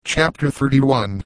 Chapter 31.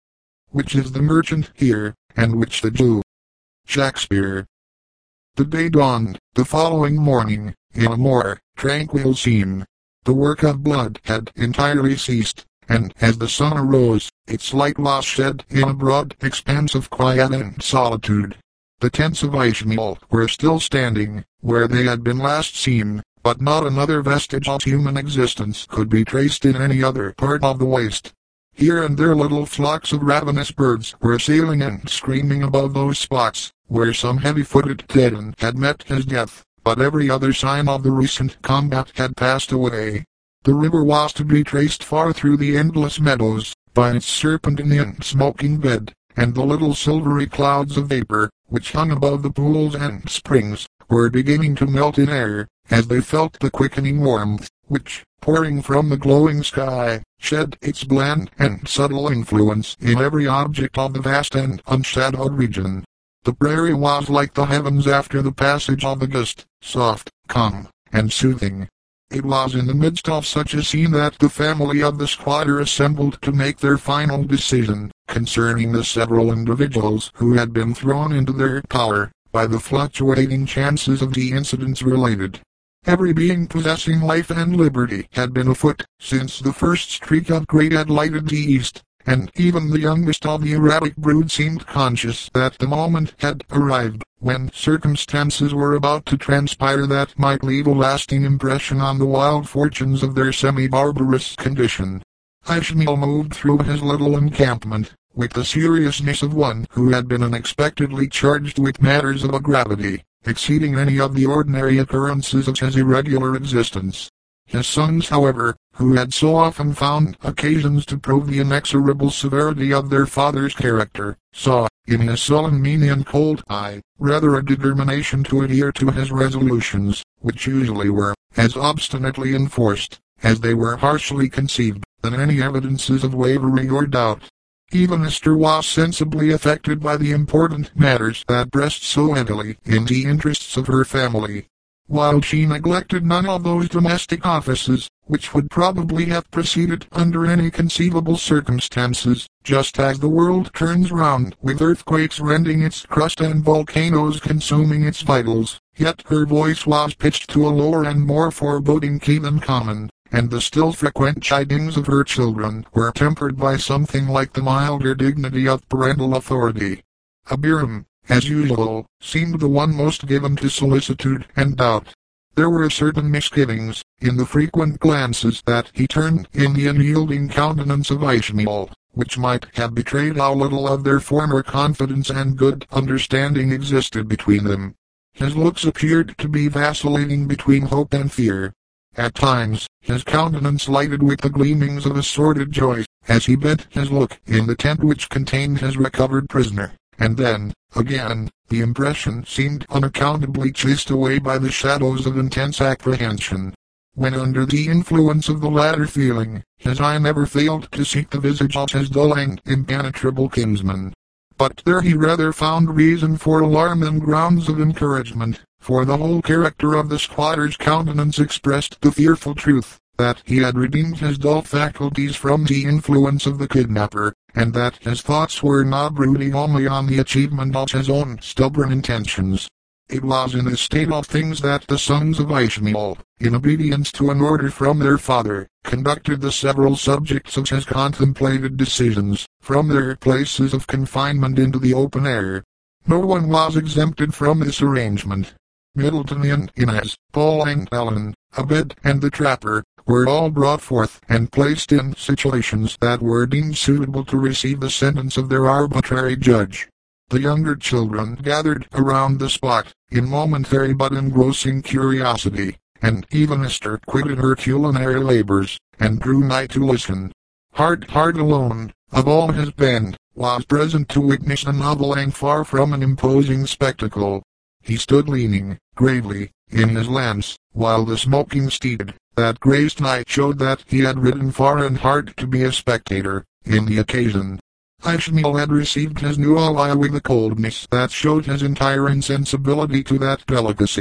Which is the merchant here, and which the Jew? Shakespeare. The day dawned, the following morning, in a more tranquil scene. The work of blood had entirely ceased, and as the sun arose, its light was shed in a broad expanse of quiet and solitude. The tents of Ishmael were still standing, where they had been last seen, but not another vestige of human existence could be traced in any other part of the waste. Here and there little flocks of ravenous birds were sailing and screaming above those spots, where some heavy-footed Thetan had met his death, but every other sign of the recent combat had passed away. The river was to be traced far through the endless meadows, by its serpentine and smoking bed, and the little silvery clouds of vapor, which hung above the pools and springs, were beginning to melt in air, as they felt the quickening warmth, which, pouring from the glowing sky, shed its bland and subtle influence in every object of the vast and unshadowed region. The prairie was like the heavens after the passage of the gust, soft, calm, and soothing. It was in the midst of such a scene that the family of the squatter assembled to make their final decision concerning the several individuals who had been thrown into their power by the fluctuating chances of the incidents related. Every being possessing life and liberty had been afoot since the first streak of grey had lighted the east, and even the youngest of the erratic brood seemed conscious that the moment had arrived when circumstances were about to transpire that might leave a lasting impression on the wild fortunes of their semi-barbarous condition. Ishmael moved through his little encampment with the seriousness of one who had been unexpectedly charged with matters of a gravity exceeding any of the ordinary occurrences of his irregular existence. His sons, however, who had so often found occasions to prove the inexorable severity of their father's character, saw, in his sullen mien and cold eye, rather a determination to adhere to his resolutions, which usually were as obstinately enforced, as they were harshly conceived, than any evidences of wavering or doubt. Even Esther was sensibly affected by the important matters that pressed so heavily in the interests of her family, while she neglected none of those domestic offices, which would probably have proceeded under any conceivable circumstances, just as the world turns round with earthquakes rending its crust and volcanoes consuming its vitals. Yet her voice was pitched to a lower and more foreboding key than common, and the still frequent chidings of her children were tempered by something like the milder dignity of parental authority. Abiram, as usual, seemed the one most given to solicitude and doubt. There were certain misgivings, in the frequent glances that he turned in the unyielding countenance of Ishmael, which might have betrayed how little of their former confidence and good understanding existed between them. His looks appeared to be vacillating between hope and fear. At times, his countenance lighted with the gleamings of a sordid joy, as he bent his look in the tent which contained his recovered prisoner, and then, again, the impression seemed unaccountably chased away by the shadows of intense apprehension. When under the influence of the latter feeling, his eye never failed to seek the visage of his dull and impenetrable kinsman. But there he rather found reason for alarm than grounds of encouragement, for the whole character of the squatter's countenance expressed the fearful truth that he had redeemed his dull faculties from the influence of the kidnapper, and that his thoughts were not brooding only on the achievement of his own stubborn intentions. It was in this state of things that the sons of Ishmael, in obedience to an order from their father, conducted the several subjects of his contemplated decisions, from their places of confinement into the open air. No one was exempted from this arrangement. Middleton and Inez, Paul and Ellen, Abed and the trapper, were all brought forth and placed in situations that were deemed suitable to receive the sentence of their arbitrary judge. The younger children gathered around the spot, in momentary but engrossing curiosity, and even Esther quitted her culinary labors, and drew nigh to listen. Hard alone, of all his band, was present to witness a novel and far from an imposing spectacle. He stood leaning, gravely, in his lance, while the smoking steed, that grazed nigh, showed that he had ridden far and hard to be a spectator, in the occasion. Ishmael had received his new ally with a coldness that showed his entire insensibility to that delicacy,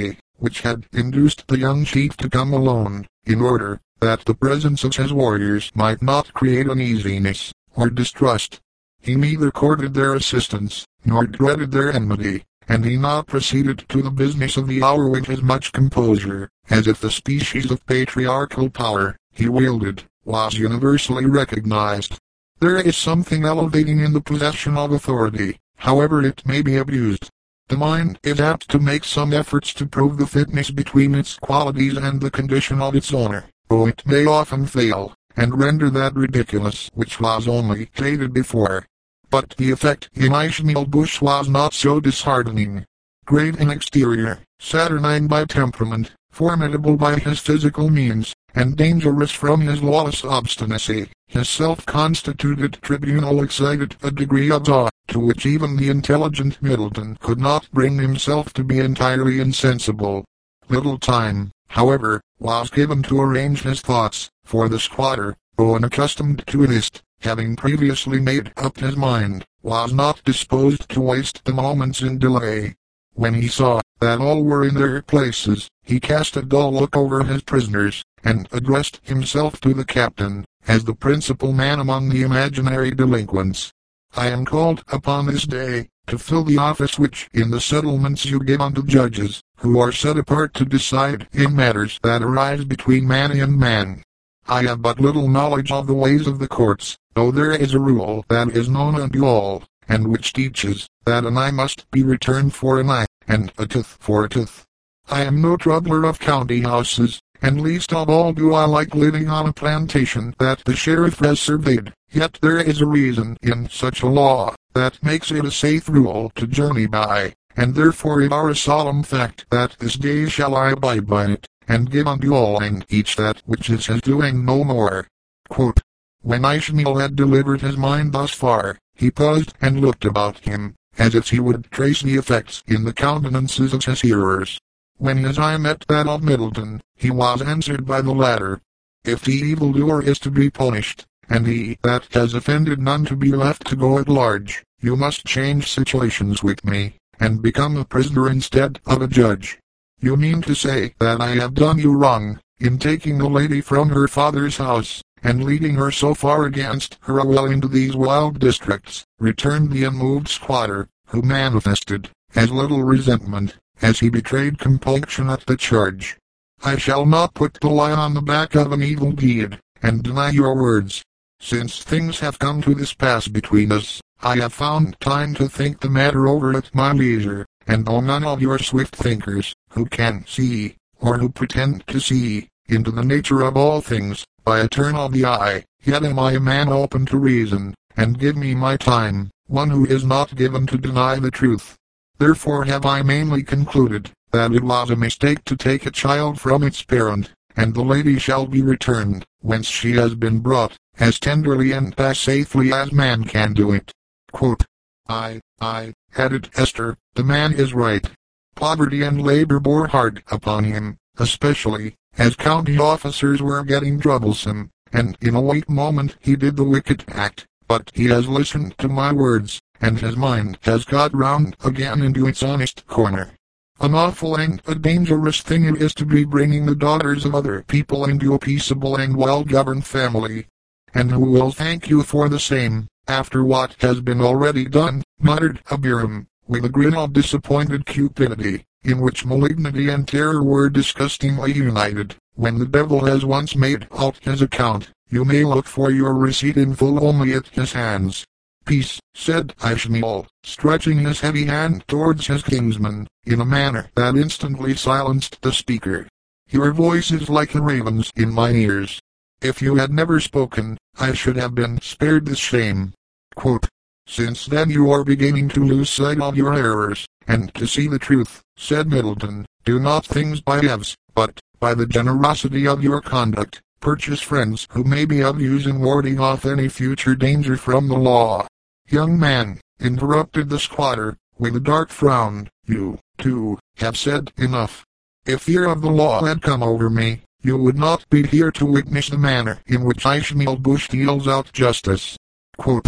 which had induced the young chief to come alone, in order that the presence of his warriors might not create uneasiness or distrust. He neither courted their assistance, nor dreaded their enmity, and he now proceeded to the business of the hour with as much composure, as if the species of patriarchal power he wielded was universally recognized. There is something elevating in the possession of authority, however it may be abused. The mind is apt to make some efforts to prove the fitness between its qualities and the condition of its owner, though it may often fail, and render that ridiculous which was only stated before. But the effect in Ishmael Bush was not so disheartening. Great in exterior, saturnine by temperament, formidable by his physical means, and dangerous from his lawless obstinacy, his self-constituted tribunal excited a degree of awe, to which even the intelligent Middleton could not bring himself to be entirely insensible. Little time, however, was given to arrange his thoughts, for the squatter, though unaccustomed to whist, having previously made up his mind, was not disposed to waste the moments in delay. When he saw that all were in their places, he cast a dull look over his prisoners, and addressed himself to the captain, as the principal man among the imaginary delinquents. I am called upon this day, to fill the office which in the settlements you give unto judges, who are set apart to decide in matters that arise between man and man. I have but little knowledge of the ways of the courts, though there is a rule that is known unto all, and which teaches that an eye must be returned for an eye, and a tooth for a tooth. I am no troubler of county houses, and least of all do I like living on a plantation that the sheriff has surveyed, yet there is a reason in such a law, that makes it a safe rule to journey by, and therefore it are a solemn fact that this day shall I abide by it, and give unto all and each that which is his doing no more. Quote, when Ishmael had delivered his mind thus far, he paused and looked about him, as if he would trace the effects in the countenances of his hearers. When his eye met that of Middleton, he was answered by the latter. If the evildoer is to be punished, and he that has offended none to be left to go at large, you must change situations with me, and become a prisoner instead of a judge. You mean to say that I have done you wrong, in taking the lady from her father's house, and leading her so far against her will into these wild districts, returned the unmoved squatter, who manifested as little resentment as he betrayed compunction at the charge. I shall not put the lie on the back of an evil deed, and deny your words. Since things have come to this pass between us, I have found time to think the matter over at my leisure, and though none of your swift thinkers, who can see, or who pretend to see, into the nature of all things, by a turn of the eye, yet am I a man open to reason, and give me my time, one who is not given to deny the truth. Therefore have I mainly concluded, that it was a mistake to take a child from its parent, and the lady shall be returned, whence she has been brought, as tenderly and as safely as man can do it. Quote, I, added Esther, the man is right. Poverty and labor bore hard upon him, especially, as county officers were getting troublesome, and in a late moment he did the wicked act, but he has listened to my words, and his mind has got round again into its honest corner. An awful and a dangerous thing it is to be bringing the daughters of other people into a peaceable and well-governed family. And who will thank you for the same, after what has been already done, muttered Abiram, with a grin of disappointed cupidity, in which malignity and terror were disgustingly united. When the devil has once made out his account, you may look for your receipt in full only at his hands. Peace, said Ishmael, stretching his heavy hand towards his kinsman, in a manner that instantly silenced the speaker. Your voice is like a raven's in my ears. If you had never spoken, I should have been spared this shame. Quote, since then you are beginning to lose sight of your errors, and to see the truth, said Middleton. Do not things by halves, but, by the generosity of your conduct, purchase friends who may be of use in warding off any future danger from the law. Young man, interrupted the squatter, with a dark frown, you, too, have said enough. If fear of the law had come over me, you would not be here to witness the manner in which Ishmael Bush deals out justice. Quote,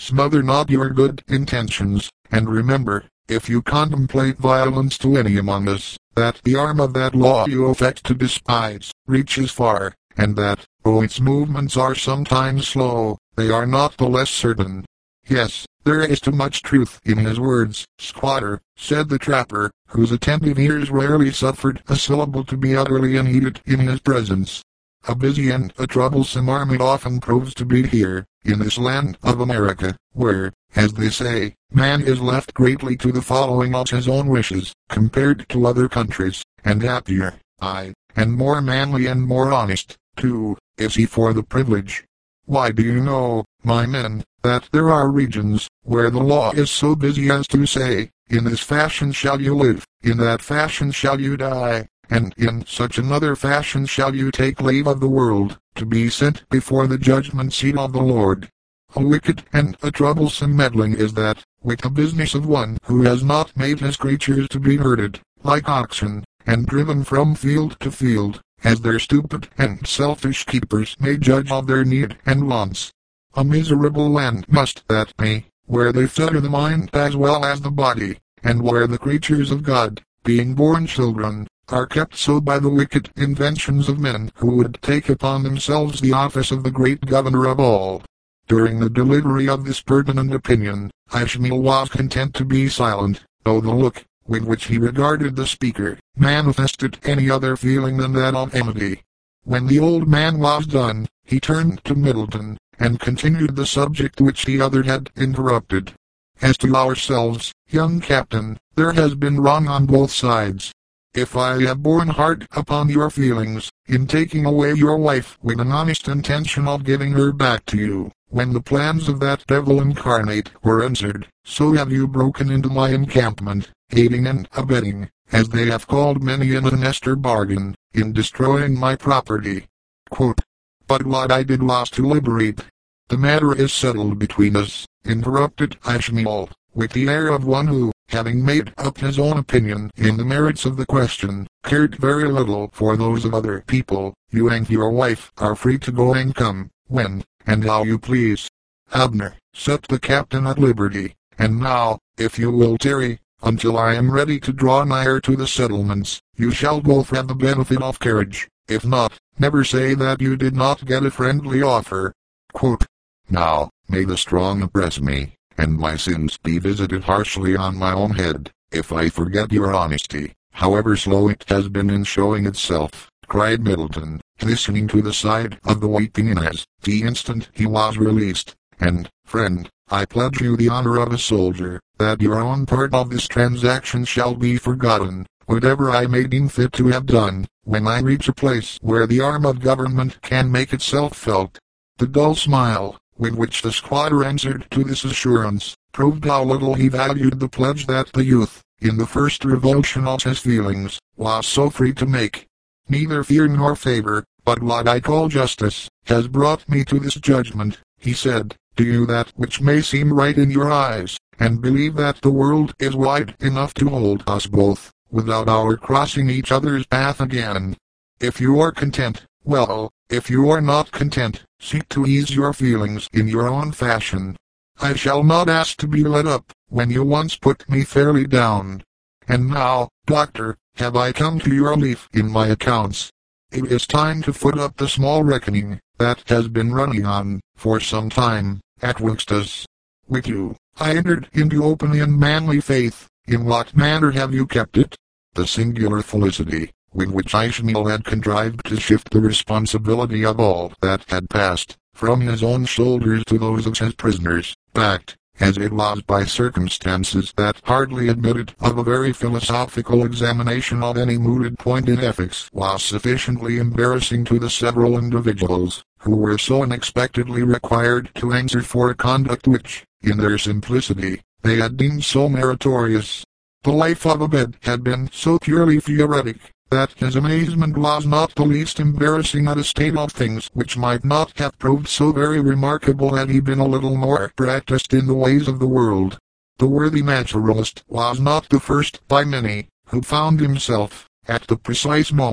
smother not your good intentions, and remember, if you contemplate violence to any among us, that the arm of that law you affect to despise reaches far, and that, though its movements are sometimes slow, they are not the less certain. Yes, there is too much truth in his words, squatter, said the trapper, whose attentive ears rarely suffered a syllable to be utterly unheeded in his presence. A busy and a troublesome arm it often proves to be here, in this land of America, where, as they say, man is left greatly to the following of his own wishes, compared to other countries, and happier, aye, and more manly and more honest, too, is he for the privilege. Why do you know, my men, that there are regions, where the law is so busy as to say, in this fashion shall you live, in that fashion shall you die, and in such another fashion shall you take leave of the world, to be sent before the judgment seat of the Lord. A wicked and a troublesome meddling is that, with the business of one who has not made his creatures to be herded, like oxen, and driven from field to field, as their stupid and selfish keepers may judge of their need and wants. A miserable land must that be, where they fetter the mind as well as the body, and where the creatures of God, being born children, are kept so by the wicked inventions of men who would take upon themselves the office of the great governor of all. During the delivery of this pertinent opinion, Ishmael was content to be silent, though the look, with which he regarded the speaker, manifested any other feeling than that of enmity. When the old man was done, he turned to Middleton, and continued the subject which the other had interrupted. As to ourselves, young captain, there has been wrong on both sides. If I have borne hard upon your feelings, in taking away your wife with an honest intention of giving her back to you, when the plans of that devil incarnate were answered, so have you broken into my encampment, aiding and abetting, as they have called many an honester bargain, in destroying my property. Quote, but what I did was to liberate. The matter is settled between us, interrupted Ishmael, with the air of one who, having made up his own opinion in the merits of the question, cared very little for those of other people. You and your wife are free to go and come, when, and how you please. Abner, set the captain at liberty, and now, if you will tarry, until I am ready to draw nigher to the settlements, you shall both have the benefit of carriage. If not, never say that you did not get a friendly offer. Quote, now, may the strong oppress me, and my sins be visited harshly on my own head, if I forget your honesty, however slow it has been in showing itself, cried Middleton, hastening to the side of the weeping Inez, the instant he was released, and, friend, I pledge you the honor of a soldier, that your own part of this transaction shall be forgotten, whatever I may deem fit to have done, when I reach a place where the arm of government can make itself felt. The dull smile, with which the squatter answered to this assurance, proved how little he valued the pledge that the youth, in the first revulsion of his feelings, was so free to make. Neither fear nor favor, but what I call justice, has brought me to this judgment, he said. Do you that which may seem right in your eyes, and believe that the world is wide enough to hold us both, without our crossing each other's path again. If you are content, well, if you are not content, seek to ease your feelings in your own fashion. I shall not ask to be let up, when you once put me fairly down. And now, doctor, have I come to your relief in my accounts. It is time to foot up the small reckoning that has been running on, for some time, atwixt us. With you, I entered into open and manly faith. In what manner have you kept it? The singular felicity, with which Ishmael had contrived to shift the responsibility of all that had passed, from his own shoulders to those of his prisoners, backed, as it was by circumstances that hardly admitted of a very philosophical examination of any mooted point in ethics, was sufficiently embarrassing to the several individuals, who were so unexpectedly required to answer for a conduct which, in their simplicity, they had deemed so meritorious. The life of Abed had been so purely theoretic, that his amazement was not the least embarrassing at a state of things which might not have proved so very remarkable had he been a little more practiced in the ways of the world. The worthy naturalist was not the first by many, who found himself, at the precise moment,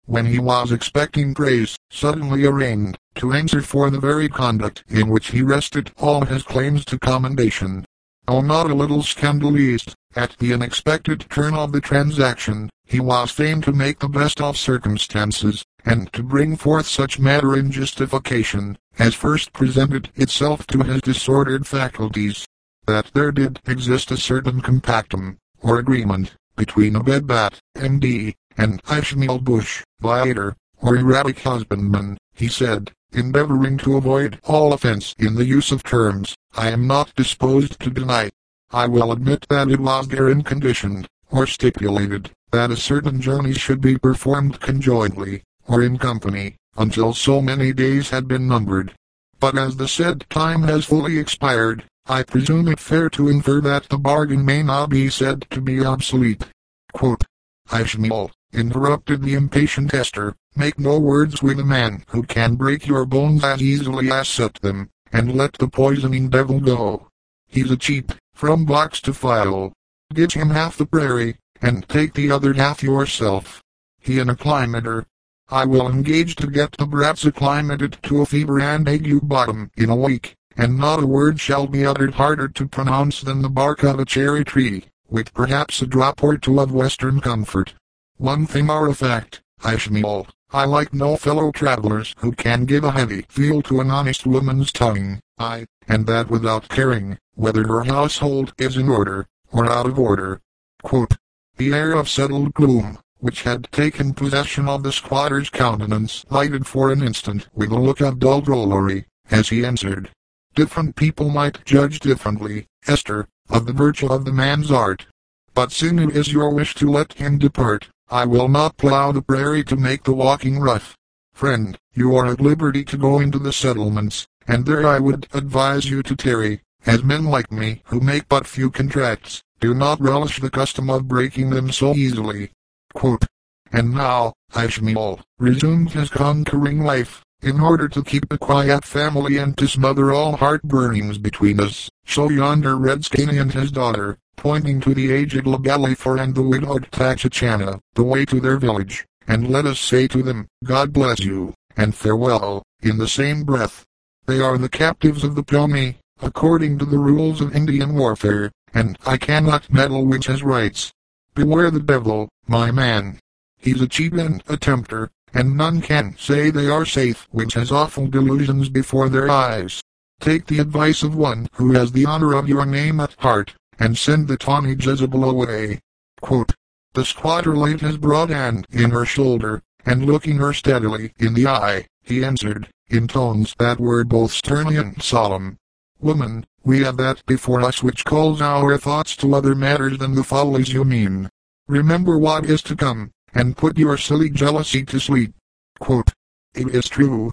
when he was expecting praise, suddenly arraigned, to answer for the very conduct in which he rested all his claims to commendation. Oh, not a little scandalized, at the unexpected turn of the transaction, he was fain to make the best of circumstances, and to bring forth such matter in justification, as first presented itself to his disordered faculties, that there did exist a certain compactum, or agreement, between Abedbat, M.D., and Ishmael Bush, viator, or erratic husbandman, he said, endeavoring to avoid all offense in the use of terms, I am not disposed to deny. I will admit that it was therein conditioned, or stipulated, that a certain journey should be performed conjointly, or in company, until so many days had been numbered. But as the said time has fully expired, I presume it fair to infer that the bargain may now be said to be obsolete. Quote, Ishmael, interrupted the impatient Esther, make no words with a man who can break your bones as easily as set them, and let the poisoning devil go. He's a cheat, from box to file. Give him half the prairie, and take the other half yourself. He an acclimater. I will engage to get the brats acclimated to a fever and ague bottom in a week, and not a word shall be uttered harder to pronounce than the bark of a cherry tree, with perhaps a drop or two of western comfort. One thing are a fact, Ishmael, I like no fellow travelers who can give a heavy feel to an honest woman's tongue, and that without caring whether her household is in order, or out of order. Quote, the air of settled gloom, which had taken possession of the squatter's countenance, lighted for an instant with a look of dull drollery, as he answered. Different people might judge differently, Esther, of the virtue of the man's art. But soon it is your wish to let him depart, I will not plough the prairie to make the walking rough. Friend, you are at liberty to go into the settlements, and there I would advise you to tarry, as men like me, who make but few contracts, do not relish the custom of breaking them so easily. Quote, and now, Ishmael, resumed his conquering wife, in order to keep a quiet family and to smother all heartburnings between us, show yonder redskin and his daughter, pointing to the aged Labalifor and the widowed Tachachana, the way to their village, and let us say to them, God bless you, and farewell, in the same breath. They are the captives of the Pawnee, according to the rules of Indian warfare, and I cannot meddle with his rights. Beware the devil, my man. He's a cheat and a tempter, and none can say they are safe which has awful delusions before their eyes. Take the advice of one who has the honor of your name at heart, and send the tawny Jezebel away. Quote, the squatter laid his broad hand in her shoulder, and looking her steadily in the eye, he answered, in tones that were both stern and solemn, Woman, we have that before us which calls our thoughts to other matters than the follies you mean. Remember what is to come, and put your silly jealousy to sleep. Quote, it is true,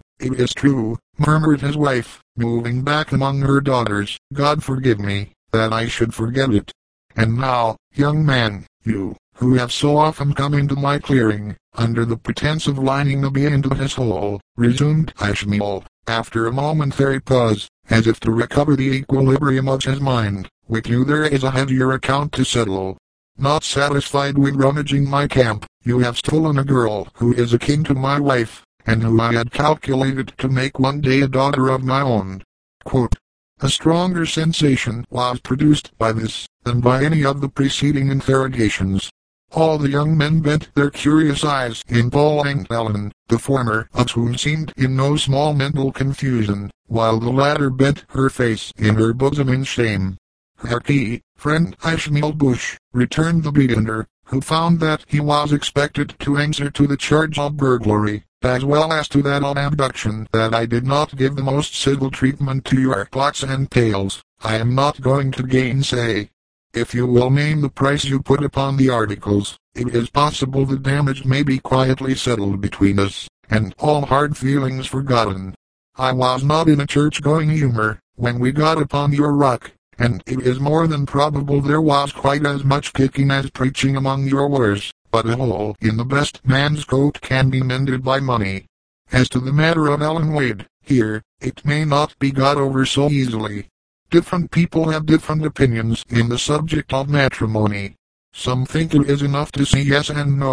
murmured his wife, moving back among her daughters, God forgive me, that I should forget it. And now, young man, you, who have so often come into my clearing, under the pretense of lining the bee into his hole, resumed Ishmael, after a momentary pause, as if to recover the equilibrium of his mind, with you there is a heavier account to settle. Not satisfied with rummaging my camp, you have stolen a girl who is akin to my wife, and who I had calculated to make one day a daughter of my own. Quote, a stronger sensation was produced by this, than by any of the preceding interrogations. All the young men bent their curious eyes in Paul and Ellen, the former of whom seemed in no small mental confusion, while the latter bent her face in her bosom in shame. Harkee, friend Ishmael Bush, returned the beginner, who found that he was expected to answer to the charge of burglary, as well as to that of abduction, that I did not give the most civil treatment to your pots and pails, I am not going to gainsay. If you will name the price you put upon the articles, it is possible the damage may be quietly settled between us, and all hard feelings forgotten. I was not in a church-going humor, when we got upon your rock, and it is more than probable there was quite as much kicking as preaching among your wares, but a hole in the best man's coat can be mended by money. As to the matter of Ellen Wade, here, it may not be got over so easily. Different people have different opinions in the subject of matrimony. Some think it is enough to say yes and no,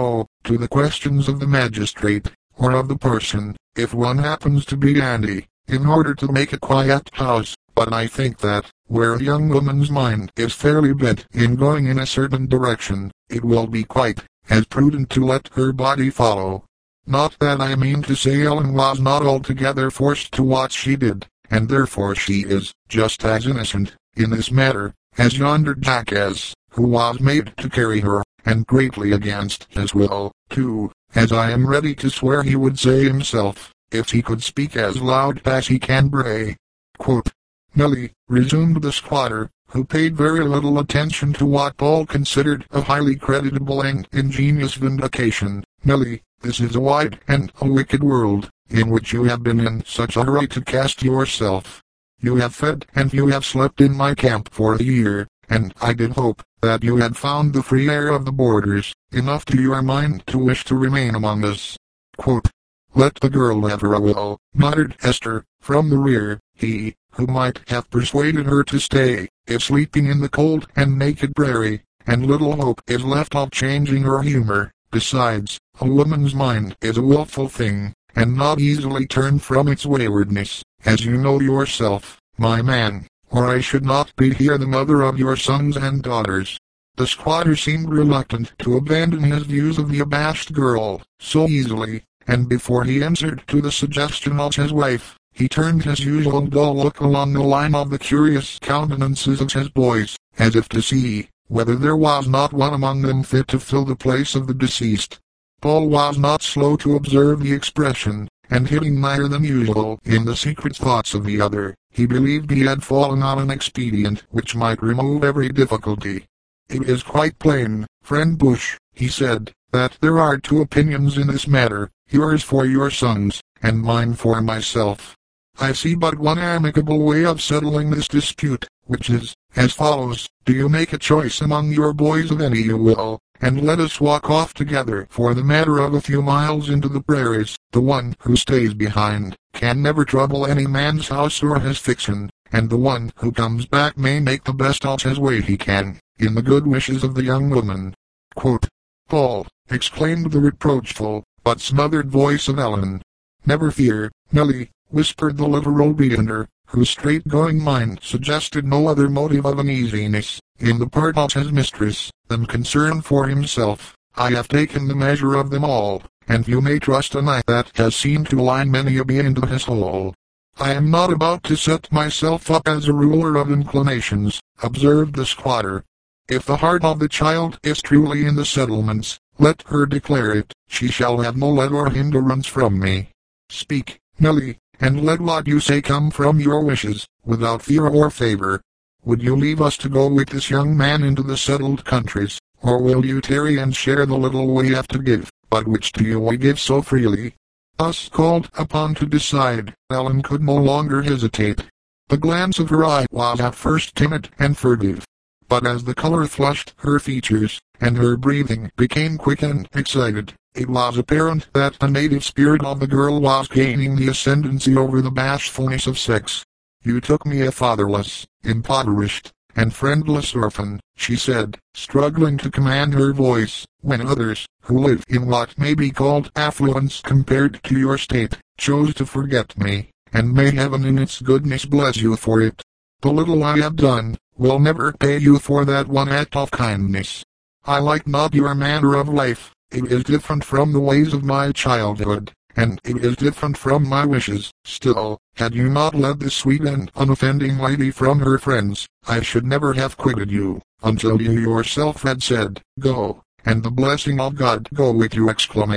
to the questions of the magistrate, or of the parson, if one happens to be handy, in order to make a quiet house, but I think that, where a young woman's mind is fairly bent in going in a certain direction, it will be quite as prudent to let her body follow. Not that I mean to say Ellen was not altogether forced to what she did, and therefore she is just as innocent, in this matter, as yonder jackass, who was made to carry her, and greatly against his will, too, as I am ready to swear he would say himself, if he could speak as loud as he can bray. Quote, Nellie, resumed the squatter, who paid very little attention to what Paul considered a highly creditable and ingenious vindication, Nellie, this is a wide and a wicked world, in which you have been in such a hurry to cast yourself. You have fed and you have slept in my camp for a year, and I did hope that you had found the free air of the borders, enough to your mind to wish to remain among us. Quote, Let the girl have her will, muttered Esther, from the rear. He, who might have persuaded her to stay, is sleeping in the cold and naked prairie, and little hope is left of changing her humor. Besides, a woman's mind is a willful thing, and not easily turned from its waywardness, as you know yourself, my man, or I should not be here the mother of your sons and daughters. The squatter seemed reluctant to abandon his views of the abashed girl so easily, and before he answered to the suggestion of his wife, he turned his usual dull look along the line of the curious countenances of his boys, as if to see whether there was not one among them fit to fill the place of the deceased. Paul was not slow to observe the expression, and hitting nigher than usual in the secret thoughts of the other, he believed he had fallen on an expedient which might remove every difficulty. It is quite plain, friend Bush, he said, that there are two opinions in this matter, yours for your sons, and mine for myself. I see but one amicable way of settling this dispute, which is, as follows, do you make a choice among your boys of any you will, and let us walk off together for the matter of a few miles into the prairies. The one who stays behind can never trouble any man's house or his fiction, and the one who comes back may make the best of his way he can, in the good wishes of the young woman. Quote, Paul, exclaimed the reproachful, but smothered voice of Ellen. Never fear, Nellie, whispered the literal Beander, whose straight-going mind suggested no other motive of uneasiness, in the part of his mistress, than concern for himself. I have taken the measure of them all, and you may trust a knight that has seen to line many a bee into his hole. I am not about to set myself up as a ruler of inclinations, observed the squatter. If the heart of the child is truly in the settlements, let her declare it. She shall have no let or hindrance from me. Speak, Nellie, and let what you say come from your wishes, without fear or favor. Would you leave us to go with this young man into the settled countries, or will you tarry and share the little we have to give, but which to you we give so freely? Us called upon to decide, Ellen could no longer hesitate. The glance of her eye was at first timid and furtive, but as the color flushed her features, and her breathing became quick and excited, it was apparent that the native spirit of the girl was gaining the ascendancy over the bashfulness of sex. You took me a fatherless, impoverished, and friendless orphan, she said, struggling to command her voice, when others, who live in what may be called affluence compared to your state, chose to forget me, and may heaven in its goodness bless you for it. The little I have done, will never pay you for that one act of kindness. I like not your manner of life. It is different from the ways of my childhood, and it is different from my wishes. Still, had you not led this sweet and unoffending lady from her friends, I should never have quitted you, until you yourself had said, Go, and the blessing of God go with you!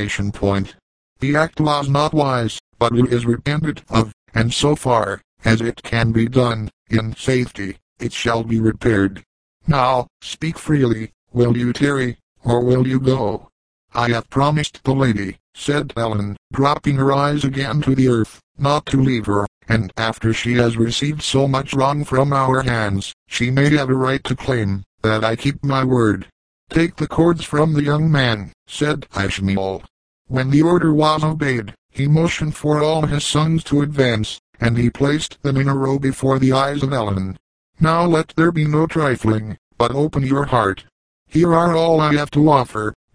The act was not wise, but it is repented of, and so far as it can be done, in safety, it shall be repaired. Now, speak freely, will you tarry, or will you go? I have promised the lady, said Ellen, dropping her eyes again to the earth, not to leave her, and after she has received so much wrong from our hands, she may have a right to claim that I keep my word. Take the cords from the young man, said Ishmael. When the order was obeyed, he motioned for all his sons to advance, and he placed them in a row before the eyes of Ellen. Now let there be no trifling, but open your heart. Here are all I have to offer,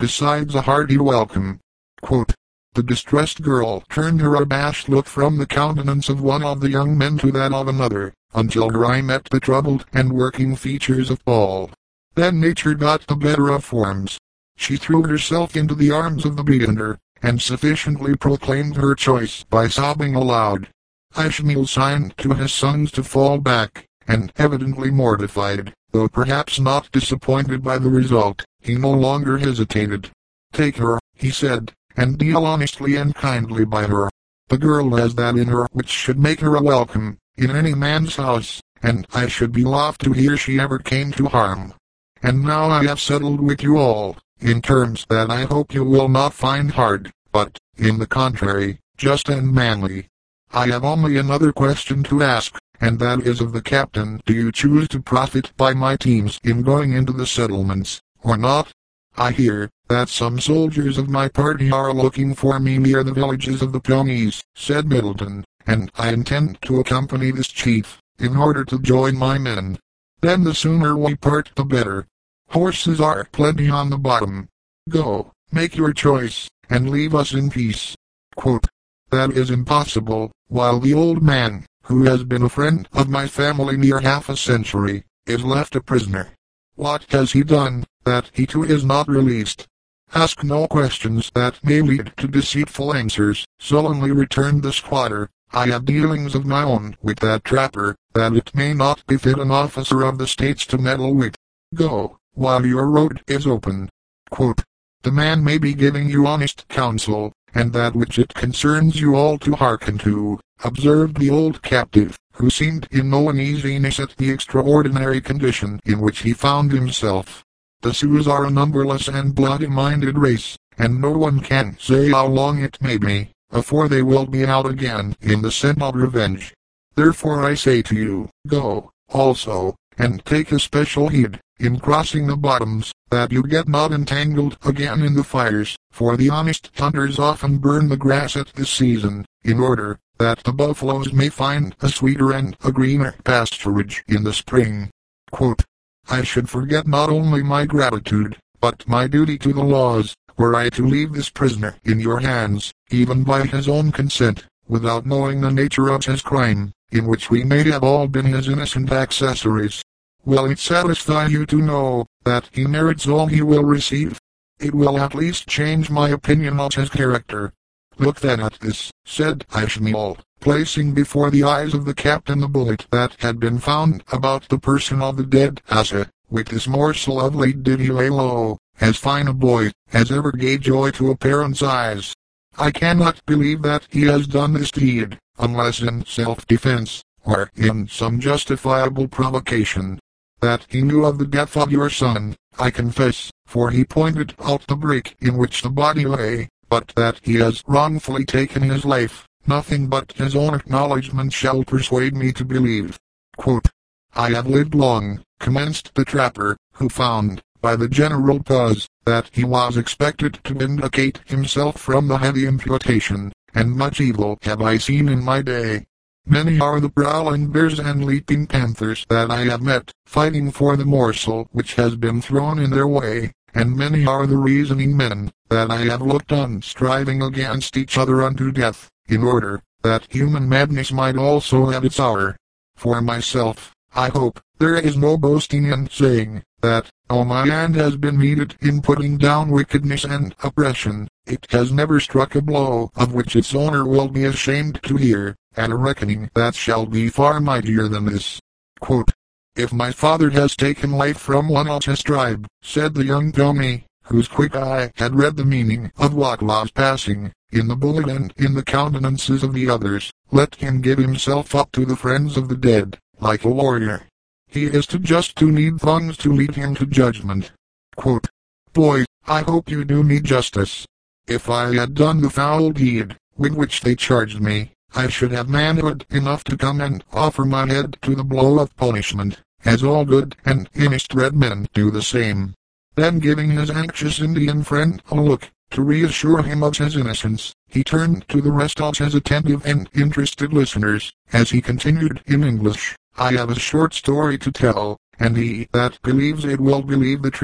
besides a hearty welcome. Quote, the distressed girl turned her abashed look from the countenance of one of the young men to that of another, until her eye met the troubled and working features of Paul. Then nature got the better of forms. She threw herself into the arms of the beyonder, and sufficiently proclaimed her choice by sobbing aloud. Ishmael signed to his sons to fall back, and evidently mortified, though perhaps not disappointed by the result, he no longer hesitated. Take her, he said, and deal honestly and kindly by her. The girl has that in her which should make her a welcome in any man's house, and I should be loth to hear she ever came to harm. And now I have settled with you all, in terms that I hope you will not find hard, but, in the contrary, just and manly. I have only another question to ask, and that is of the captain. Do you choose to profit by my teams in going into the settlements, or not? I hear that some soldiers of my party are looking for me near the villages of the Pawnees, said Middleton, and I intend to accompany this chief, in order to join my men. Then the sooner we part the better. Horses are plenty on the bottom. Go, make your choice, and leave us in peace. Quote, that is impossible, while the old man, who has been a friend of my family near half a century, is left a prisoner. What has he done, that he too is not released? Ask no questions that may lead to deceitful answers, sullenly returned the squatter. I have dealings of my own with that trapper, that it may not befit an officer of the States to meddle with. Go, while your road is open. Quote, the man may be giving you honest counsel, and that which it concerns you all to hearken to, observed the old captive, who seemed in no uneasiness at the extraordinary condition in which he found himself. The Sioux are a numberless and bloody-minded race, and no one can say how long it may be, afore they will be out again in the scent of revenge. Therefore I say to you, go, also, and take especial heed, in crossing the bottoms, that you get not entangled again in the fires, for the honest hunters often burn the grass at this season, in order that the buffaloes may find a sweeter and a greener pasturage in the spring. Quote, I should forget not only my gratitude, but my duty to the laws, were I to leave this prisoner in your hands, even by his own consent, without knowing the nature of his crime, in which we may have all been his innocent accessories. Will it satisfy you to know that he merits all he will receive? It will at least change my opinion of his character. Look then at this, said Ishmael, placing before the eyes of the captain the bullet that had been found about the person of the dead Asa. With this morsel of lead did he lay low, as fine a boy as ever gave joy to a parent's eyes. I cannot believe that he has done this deed, unless in self-defense, or in some justifiable provocation. That he knew of the death of your son, I confess, for he pointed out the break in which the body lay, but that he has wrongfully taken his life, nothing but his own acknowledgment shall persuade me to believe. Quote, I have lived long, commenced the trapper, who found, by the general cause, that he was expected to vindicate himself from the heavy imputation, and much evil have I seen in my day. Many are the prowling bears and leaping panthers that I have met, fighting for the morsel which has been thrown in their way, and many are the reasoning men that I have looked on striving against each other unto death, in order that human madness might also have its hour. For myself, I hope, there is no boasting in saying, that, though my hand has been needed in putting down wickedness and oppression, it has never struck a blow of which its owner will be ashamed to hear, at a reckoning that shall be far mightier than this. Quote, if my father has taken life from one of his tribe, said the young Pawnee, whose quick eye had read the meaning of what was passing, in the bullet and in the countenances of the others, let him give himself up to the friends of the dead, like a warrior. He is too just to need thongs to lead him to judgment. Quote, boys, I hope you do me justice. If I had done the foul deed, with which they charged me, I should have manhood enough to come and offer my head to the blow of punishment, as all good and honest red men do the same. Then giving his anxious Indian friend a look, to reassure him of his innocence, he turned to the rest of his attentive and interested listeners, as he continued in English, I have a short story to tell, and he that believes it will believe the truth,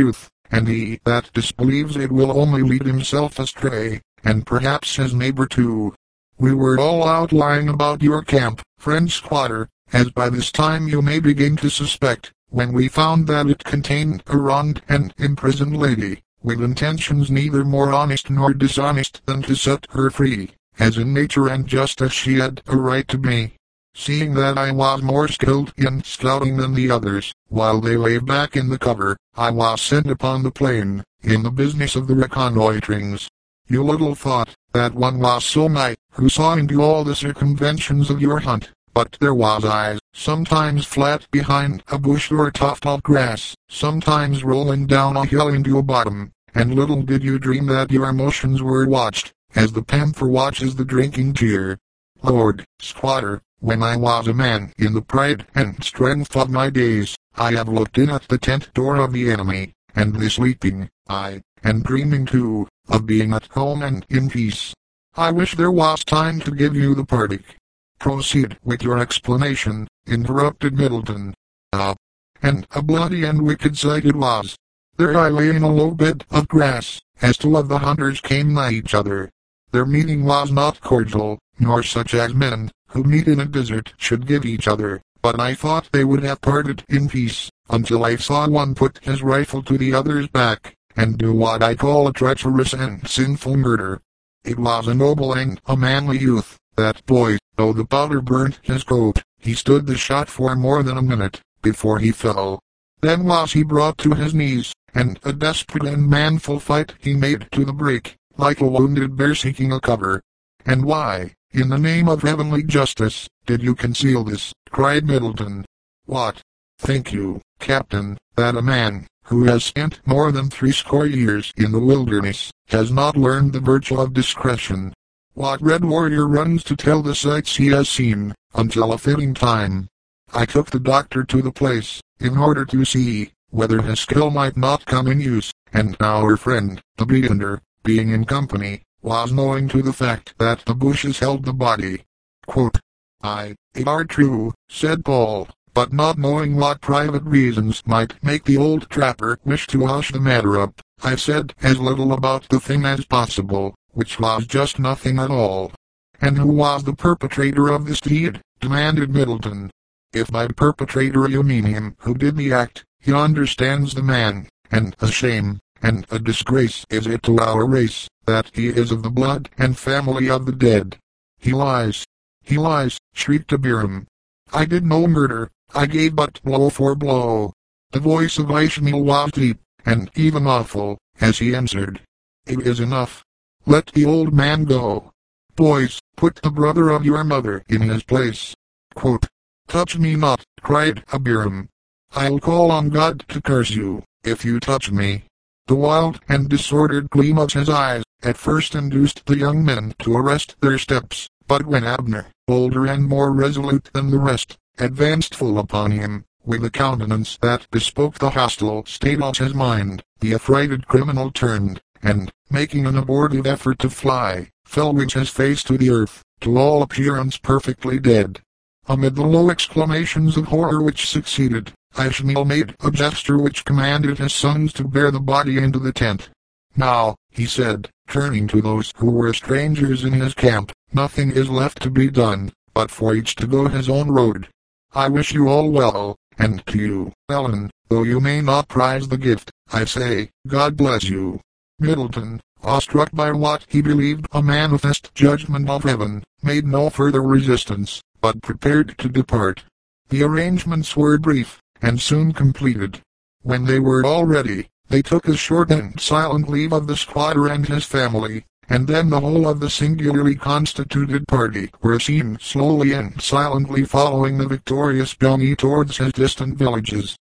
and he that disbelieves it will only lead himself astray, and perhaps his neighbor too. We were all out lying about your camp, friend squatter, as by this time you may begin to suspect, when we found that it contained a wronged and imprisoned lady, with intentions neither more honest nor dishonest than to set her free, as in nature and just as she had a right to be. Seeing that I was more skilled in scouting than the others, while they lay back in the cover, I was sent upon the plain, in the business of the reconnoitrings. You little thought that one was so nigh, who saw into all the circumventions of your hunt, but there was I, sometimes flat behind a bush or tuft of grass, sometimes rolling down a hill into a bottom, and little did you dream that your motions were watched, as the panther watches the drinking deer. Lord, squatter, when I was a man in the pride and strength of my days, I have looked in at the tent door of the enemy, and the sleeping, aye, and dreaming too, of being at home and in peace. I wish there was time to give you the party. Proceed with your explanation, interrupted Middleton. And a bloody and wicked sight it was. There I lay in a low bed of grass, as two of the hunters came nigh each other. Their meeting was not cordial, nor such as men, who meet in a desert, should give each other, but I thought they would have parted in peace, until I saw one put his rifle to the other's back, and do what I call a treacherous and sinful murder. It was a noble and a manly youth, that boy, though the powder burnt his coat, he stood the shot for more than a minute, before he fell. Then was he brought to his knees, and a desperate and manful fight he made to the break, like a wounded bear seeking a cover. And why, in the name of heavenly justice, did you conceal this? Cried Middleton. What? Think you, Captain, that a man, who has spent more than 80 years in the wilderness, has not learned the virtue of discretion? What red warrior runs to tell the sights he has seen, until a fitting time? I took the doctor to the place, in order to see whether his skill might not come in use, and our friend, the beander, being in company, was knowing to the fact that the bushes held the body. Aye, it are true, said Paul, but not knowing what private reasons might make the old trapper wish to hush the matter up, I said as little about the thing as possible, which was just nothing at all. And who was the perpetrator of this deed? Demanded Middleton. If by perpetrator you mean him who did the act, he understands the man, and a shame, and a disgrace is it to our race, that he is of the blood and family of the dead. He lies, shrieked Abiram. I did no murder, I gave but blow for blow. The voice of Ishmael was deep, and even awful, as he answered. It is enough. Let the old man go. Boys, put the brother of your mother in his place. Touch me not, cried Abiram. I'll call on God to curse you, if you touch me. The wild and disordered gleam of his eyes at first induced the young men to arrest their steps, but when Abner, older and more resolute than the rest, advanced full upon him, with a countenance that bespoke the hostile state of his mind, the affrighted criminal turned, and, making an abortive effort to fly, fell with his face to the earth, to all appearance perfectly dead. Amid the low exclamations of horror which succeeded, Ishmael made a gesture which commanded his sons to bear the body into the tent. Now, he said, turning to those who were strangers in his camp, nothing is left to be done, but for each to go his own road. I wish you all well, and to you, Ellen, though you may not prize the gift, I say, God bless you. Middleton, awestruck by what he believed a manifest judgment of heaven, made no further resistance, but prepared to depart. The arrangements were brief, and soon completed. When they were all ready, they took a short and silent leave of the squatter and his family, and then the whole of the singularly constituted party were seen slowly and silently following the victorious pony towards his distant villages.